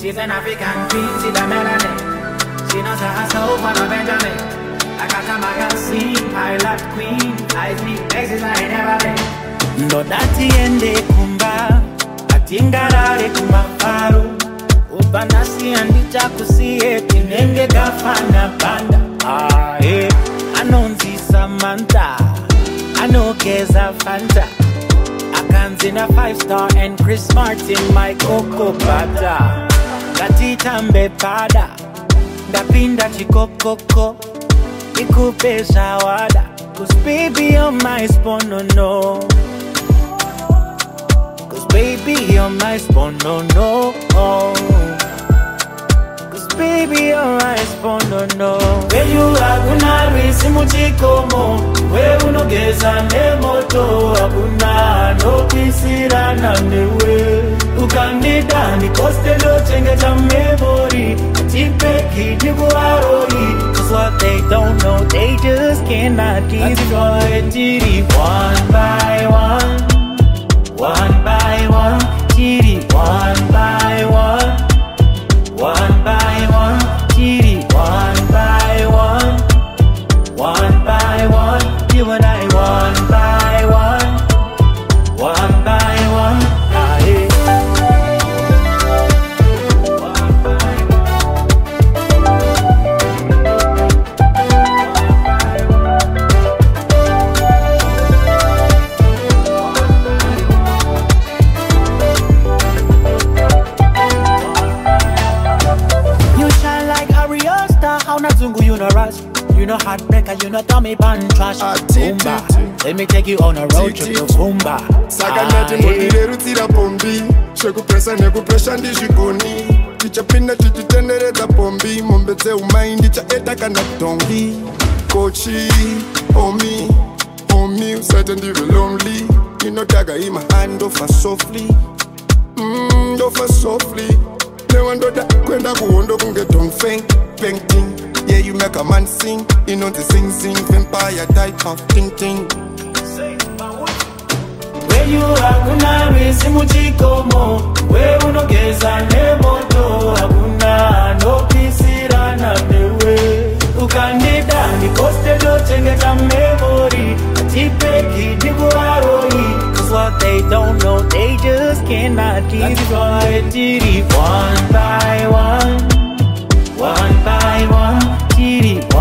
She's an African queen, she's a melanin. She knows her soul for a Benjamin. I got a magazine, pilot queen. I speak exes I ain't never been. Ndo dati ende kumba, atingarare kumafaru. Ubanasi andita kusiye, tinenge gafana banda. Anonzi Samantha, Anokeza Fanta. In a 5-star and Chris Martin, my cocoa butter. Gatita mbepada, ndapinda chikokoko, ikupe shawada. Cause baby you're my spawn, no. Cause baby you're my spawn, no. Cause baby you're my spawn, no. Where you are, kunari simuchikomo. Where unogeza nemoto, abuna no kisira na newe. Ukandida ni koste do chenge cha memory. Atipeki dibu aroi. Cause what they don't know, they just cannot destroy. Tiri one by one, one by one. Tiri one by one, one by one. Tiri one by one, one by one. You and I one by one, one by one. Aye. One by You shine like Ariel Star. How not zungu you no rush. You know heartbreaker, you know dummy band trash. Boomba, let me take you on a road trip to Boomba. Saganati modire rutira pombi. Sheku presa neku presha ndishikoni. Tichapinda tichitendereza pombi. Mombeze umaindi cha eta kana tongi. Kochi, omi, certain you lonely. You know daga in my hand offer softly. Offer softly. No one do that kwenda kuondo kunge don't faint, painting. Yeah, you make a man sing. You know the sing, vampire type of ting. Where you are, kunari simuchikomo. Where unogeza nemoto, abuna no kisira na newe. Ukandida ni koste do chenge cha memory. Atipeki dibu aroi. Cause what they don't know, they just cannot destroy. Tiri one by one, one by one. Tiri